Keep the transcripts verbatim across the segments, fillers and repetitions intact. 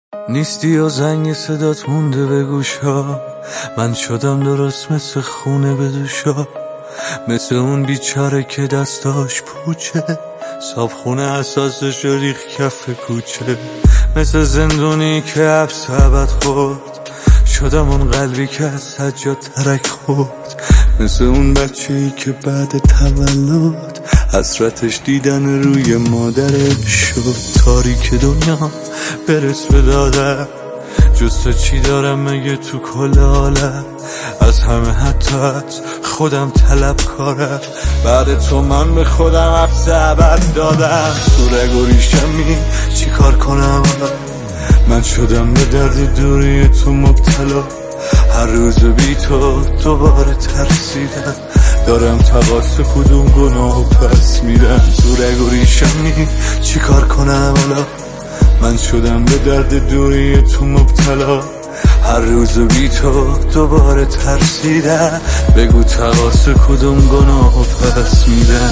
نیستی و زنگ صدات مونده به گوشا، من شدم درست مثل خونه به دوشا، مثل اون بیچاره که دستاش پوچه، صاف خونه اساسش رو ریخ کف کوچه، مثل زندونی که حبس ابد خورد، شدم اون قلبی که از سجاد ترک خورد، مثل اون بچه‌ای که بعد تولد حسرتش دیدن روی مادرش شد. تاریک دنیا برس به دادم، جز تو چی دارم مگه تو کل عالم؟ از همه حتی از خودم طلب کارم، بعد تو من به خودم حبس ابد دادم. تو رگ و ریشمی چی کار کنم؟ من شدم به درد دوری تو مبتلا، هر روز بی تو دوباره ترسیدم، دارم تقاص کدوم گناهو پس میدم. تو رگ و ریشمی چی کار کنم حالا؟ من شدم به درد دوری تو مبتلا، هر روز بی تو دوباره ترسیدم، بگو تقاص کدوم گناهو پس میدم.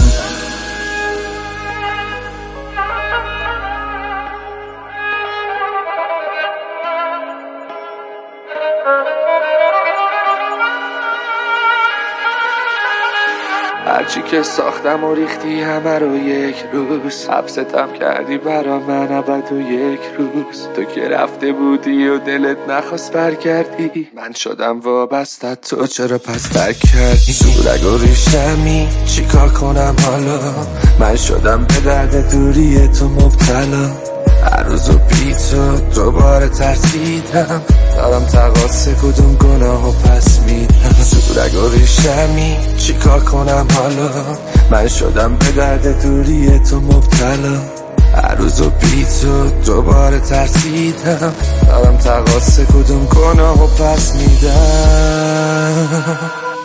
هرچی که ساختم و ریختی همه رو یک روز، حبستم کردی برا من ابد و یک روز. تو که رفته بودی و دلت نخواست برگردی، من شدم وابسته، تو چرا پس ترک کردی؟ تو رگ و ریشمی چی کار کنم حالا؟ من شدم به درد دوری تو مبتلا، هر روز و بی تو دوباره ترسیدم، دارم تقاص کدوم گناهو پس میدم. تو رگ و ریشمی چی کار کنم حالا؟ من شدم به درد دوری تو مبتلا، هر روز و بی تو دوباره ترسیدم، دارم تقاص کدوم گناهو پس میدم.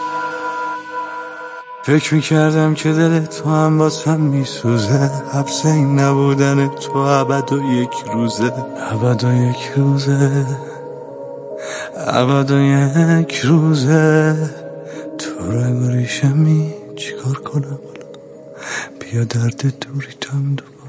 فکر میکردم که دل تو هم واسم میسوزه، حبس این نبودن تو ابد و یک روزه، ابد و یک روزه، ابد و یک روزه. تو رگ و ریشمی چی کار کنم؟ بیا درد دوری تو هم